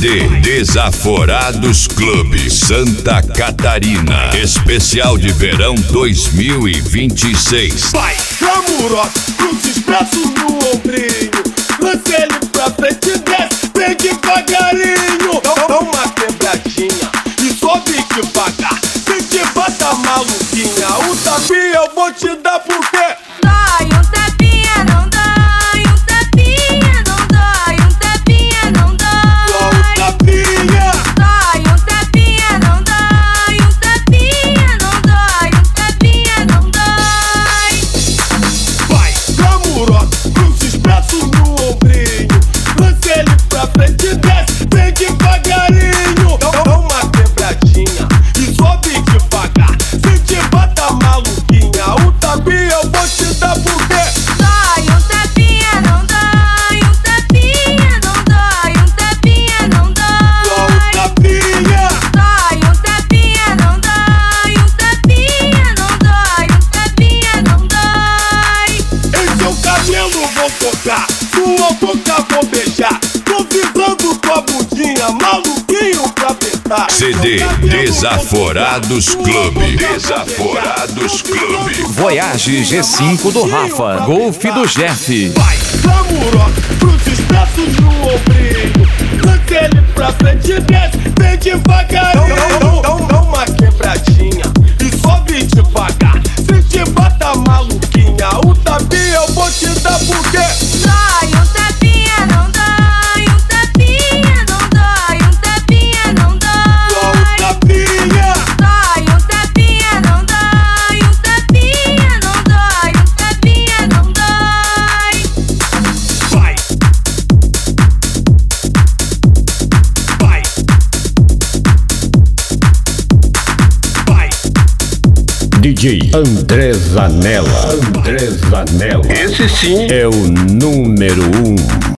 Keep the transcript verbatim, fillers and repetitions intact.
D Desaforados Clube Santa Catarina. Especial de verão dois mil e vinte e seis. Vai, Camuró, cruzes braços no ombrinho. Lance ele pra frente e desce, vem devagarinho. Dá, dá uma quebradinha e sobe devagar. Se te bata maluquinha, o tapinha eu vou te dar porque dói, um tapinha não dói, um tapinha não dói, um tapinha não dói. só o tapinha. Dói, um tapinha não dói, um tapinha não dói, um tapinha não dói. Vai, Camuró, cruzes braços no ombrinho. Lance ele pra frente e desce, vem devagarinho. Dá, dá uma quebradinha e sobe devagar. Se te bata maluquinha, o tapinha eu vou te dar porque Dói, um tapinha não dói, um tapinha não dói, um tapinha não só o dói. tapinha. Dói, um tapinha não dói, um tapinha não dói, um tapinha não dói. Em seu cabelo vou tocar, sua boca vou beijar. Tô vibrando com a bundinha, maluquinho pra apertar. C D Desaforados Clube. Desaforados Clube. Voyage G cinco do Rafa, Golf do Jeff. Vai, Camuró, cruzes braços no ombrinho. Lance ele pra frente e desce, vem devagarinho. Dá, dá, dá uma quebradinha e sobe devagar. Se te bata maluquinha, o tapinha eu vou te dar porque Dói, um tapinha não dói, um tapinha não dói, um tapinha não só o dói. tapinha. Dói, um tapinha não dói, um tapinha não dói, um tapinha não dói. Vai, vai, vai. D J André Zanella. André Zanella. Esse sim É o número um.